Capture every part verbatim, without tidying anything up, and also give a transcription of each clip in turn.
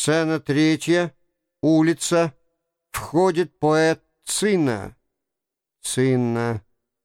Сцена третья. Улица. Входит поэт Цинна. Цинна.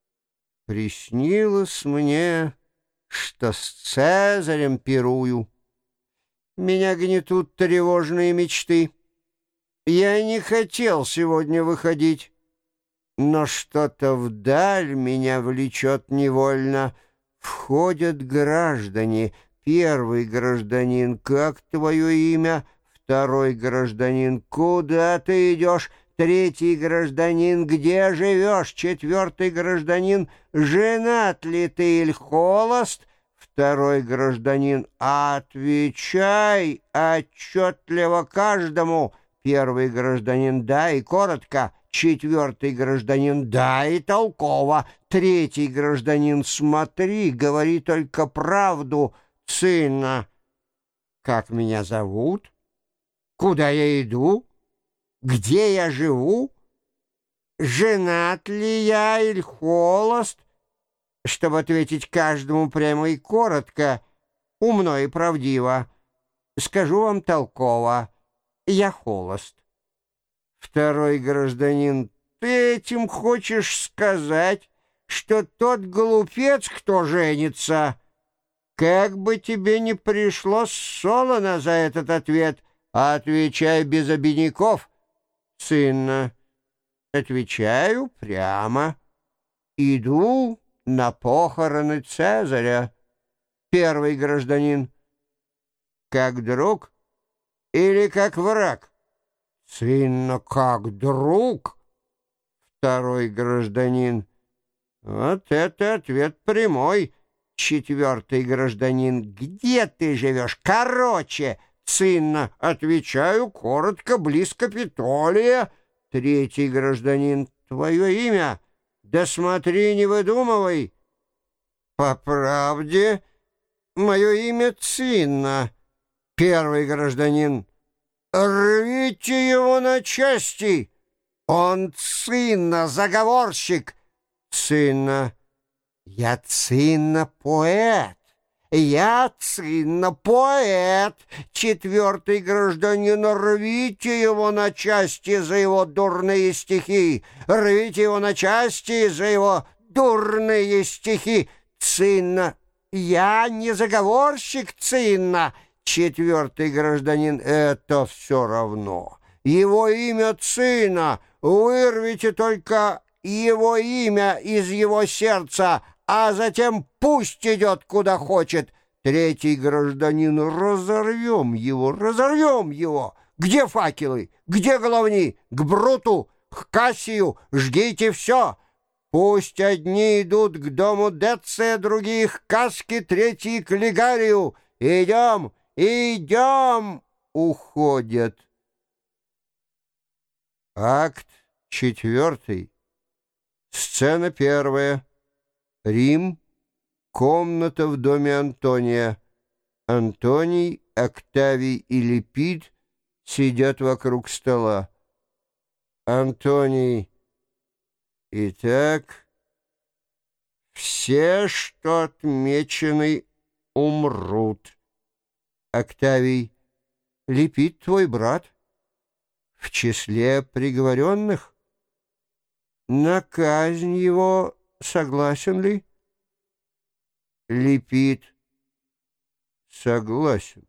Приснилось мне, что с Цезарем пирую. Меня гнетут тревожные мечты. Я не хотел сегодня выходить, но что-то вдаль меня влечет невольно. Входят граждане. Первый гражданин, как твое имя? Второй гражданин, куда ты идешь? Третий гражданин, где живешь? Четвертый гражданин, женат ли ты или холост? Второй гражданин, отвечай отчетливо каждому. Первый гражданин, да и коротко. Четвертый гражданин, да и толково. Третий гражданин, смотри, говори только правду. Цинна. Как меня зовут? Куда я иду? Где я живу? Женат ли я или холост? Чтобы ответить каждому прямо и коротко, умно и правдиво, скажу вам толково: я холост. Второй гражданин, ты этим хочешь сказать, что тот глупец, кто женится? Как бы тебе ни пришлось солоно за этот ответ, отвечай без обиняков. Цинна. Отвечаю прямо. Иду на похороны Цезаря. Первый гражданин. Как друг или как враг? Цинна. Как друг. Второй гражданин. Вот это ответ прямой. Четвертый гражданин. Где ты живешь? Короче. Цинна. Отвечаю коротко, близ Капитолия. Третий гражданин. Твое имя? Да смотри, не выдумывай. По правде, мое имя Цинна. Первый гражданин. Рвите его на части. Он Цинна, заговорщик. Цинна. Я Цинна, поэт. Я Цинна, поэт. Четвертый гражданин, рвите его на части за его дурные стихи. Рвите его на части за его дурные стихи. Цинна. Я не заговорщик, Цинна. Четвертый гражданин, это все равно. Его имя Цинна. Вырвите только его имя из его сердца, а затем пусть идет куда хочет. Третий гражданин, разорвем его, разорвем его. Где факелы? Где головни? К Бруту, к Кассию, жгите все. Пусть одни идут к дому Деция, другие к Каске, третьи к Лигарию. Идем, идем, уходят. Акт четвертый. Сцена первая. Рим. Комната в доме Антония. Антоний, Октавий и Липид сидят вокруг стола. Антоний. Итак, все, что отмечены, умрут. Октавий. Липид твой брат. В числе приговоренных. На казнь его согласен ли? Липид. Согласен.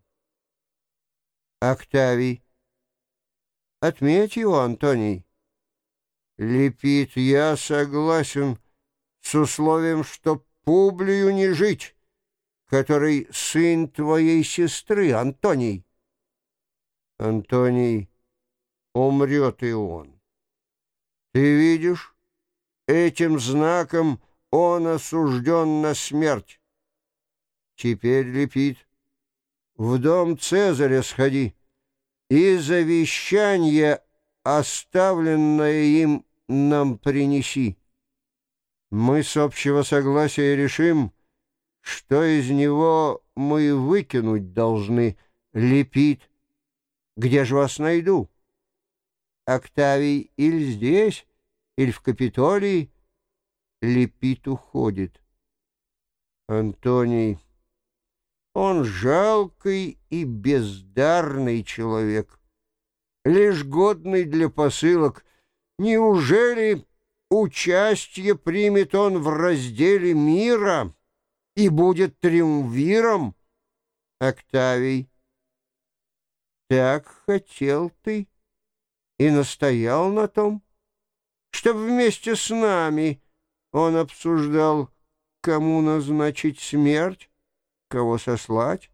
Октавий. Отметь его, Антоний. Липид. Я согласен с условием, что Публию не жить, который сын твоей сестры, Антоний. Антоний. Умрет и он. Ты видишь, этим знаком он осужден на смерть. Теперь, Липид, в дом Цезаря сходи и завещание, оставленное им, нам принеси. Мы с общего согласия решим, что из него мы выкинуть должны. Липид. Где же вас найду? Октавий или здесь, или в Капитолии. Липид уходит. Антоний. Он жалкий и бездарный человек, лишь годный для посылок. Неужели участие примет он в разделе мира и будет триумвиром? Октавий, так хотел ты и настоял на том, чтобы вместе с нами он обсуждал, кому назначить смерть, кого сослать?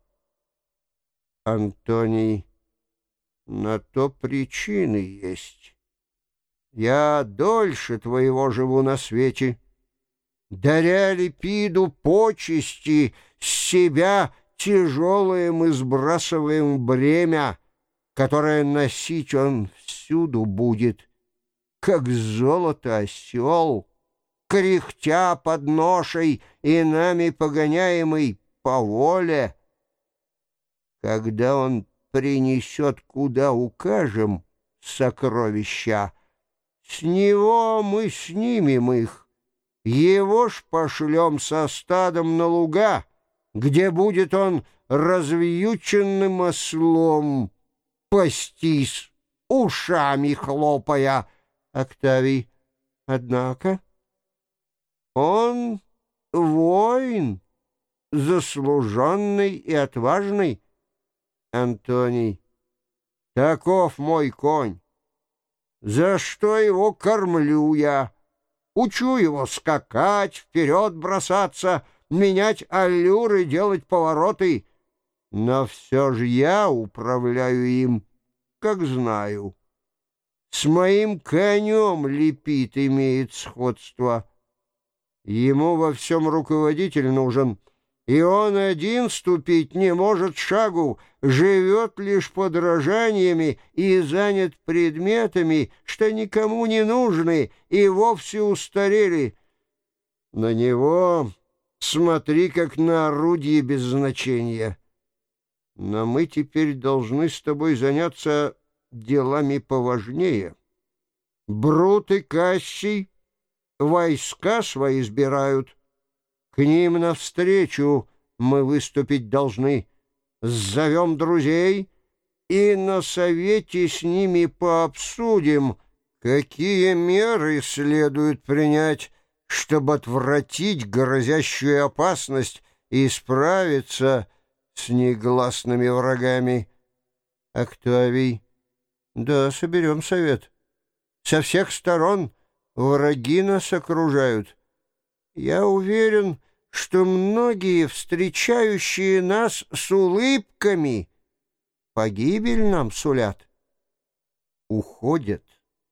Антоний, на то причины есть. Я дольше твоего живу на свете. Даря Липиду почести, с себя тяжелое мы сбрасываем бремя, которое носить он всюду будет, как золото осел, кряхтя под ношей и нами погоняемый по воле. Когда он принесет, куда укажем, сокровища, с него мы снимем их, его ж пошлем со стадом на луга, где будет он развьюченным ослом пастись, ушами хлопая. Октавий, однако он воин, заслуженный и отважный. Антоний, таков мой конь. За что его кормлю я? Учу его скакать, вперед бросаться, менять аллюры, делать повороты. Но все же я управляю им, как знаю. С моим конем Липид имеет сходство. Ему во всем руководитель нужен, и он один ступить не может шагу, живет лишь подражаниями и занят предметами, что никому не нужны и вовсе устарели. На него смотри, как на орудие без значения. Но мы теперь должны с тобой заняться делами поважнее. Брут и Кассий войска свои сбирают. К ним навстречу мы выступить должны. Зовем друзей и на совете с ними пообсудим, какие меры следует принять, чтобы отвратить грозящую опасность и справиться с негласными врагами. Октавий, да, соберем совет. Со всех сторон враги нас окружают. Я уверен, что многие, встречающие нас с улыбками, погибель нам сулят. Уходят.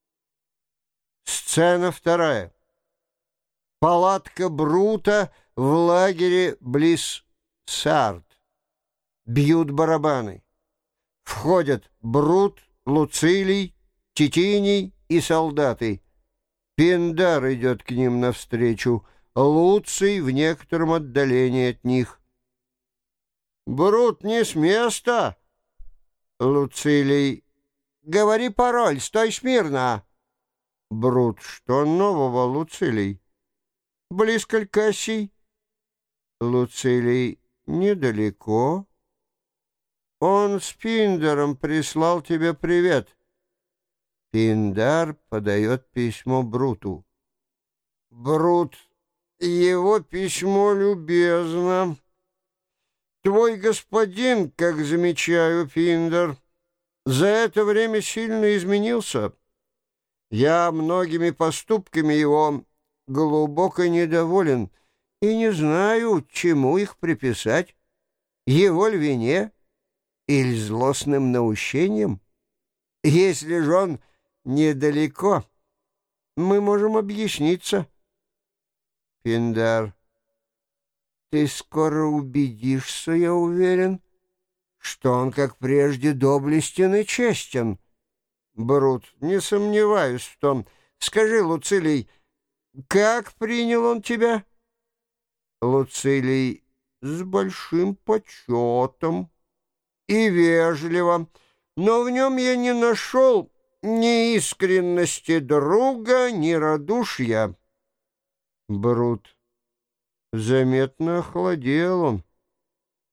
Сцена вторая. Палатка Брута в лагере близ Сард. Бьют барабаны. Входят Брут, Луцилий, Титиний и солдаты. Пиндар идет к ним навстречу, Луций в некотором отдалении от них. «Брут не с места!» Луцилий. «Говори пароль, стой смирно!» Брут. «Что нового, Луцилий?» «Близко ли Кассий?» Луцилий. «Недалеко. Он с Пиндаром прислал тебе привет». Пиндар подает письмо Бруту. Брут. «Его письмо любезно. Твой господин, как замечаю, Пиндар, за это время сильно изменился. Я многими поступками его глубоко недоволен и не знаю, чему их приписать, его ли вине или злостным наущением. Если же он недалеко, мы можем объясниться». Пиндар. «Ты скоро убедишься, я уверен, что он, как прежде, доблестен и честен». Брут. «Не сомневаюсь в том. Скажи, Луцилий, как принял он тебя?» Луцилий. «С большим почетом и вежливо, но в нем я не нашел ни искренности друга, ни радушия». Брут. «Заметно охладел он.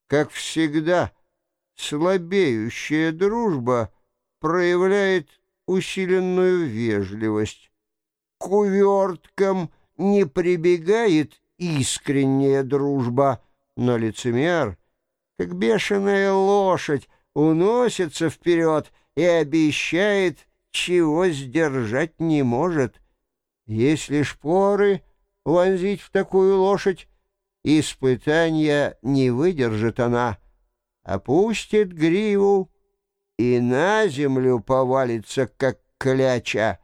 Как всегда, слабеющая дружба проявляет усиленную вежливость. К уверткам не прибегает искренняя дружба, но лицемер, как бешеная лошадь, уносится вперед и обещает, чего сдержать не может. Если шпоры вонзить в такую лошадь, испытания не выдержит она, опустит гриву и на землю повалится, как кляча.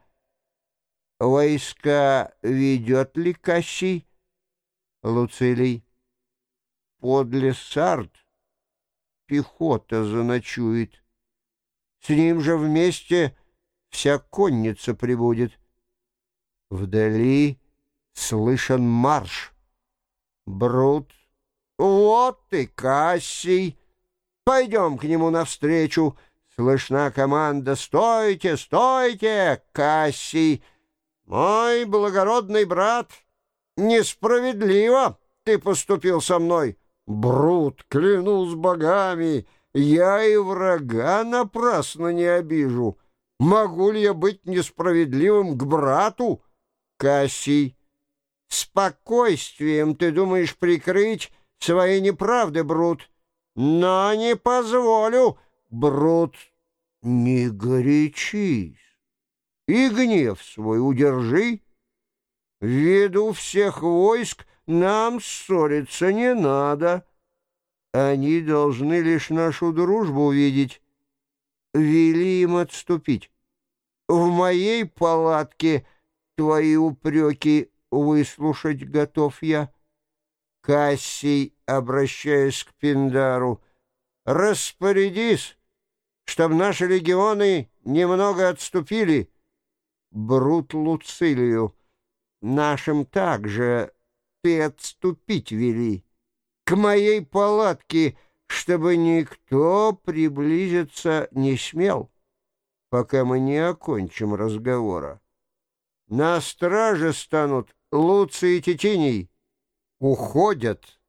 Войска ведет ли Кассий? Луцилий. Подле Сард пехота заночует. С ним же вместе вся конница прибудет. Вдали слышен марш. Брут. Вот и Кассий. Пойдем к нему навстречу. Слышна команда: «Стойте, стойте!» Кассий. «Мой благородный брат, несправедливо ты поступил со мной». Брут. Клянусь богами, я и врага напрасно не обижу. Могу ли я быть несправедливым к брату? Кассий. Спокойствием ты думаешь прикрыть свои неправды, Брут, но не позволю. Брут. Не горячись и гнев свой удержи. Ввиду всех войск нам ссориться не надо. Они должны лишь нашу дружбу увидеть. Вели им отступить. В моей палатке твои упреки выслушать готов я. Кассий, обращаясь к Пиндару: распорядись, чтоб наши легионы немного отступили. Брут Луцилию. Нашим также ты отступить вели. К моей палатке, чтобы никто приблизиться не смел, пока мы не окончим разговора. На страже станут Луций и Титиний. Уходят.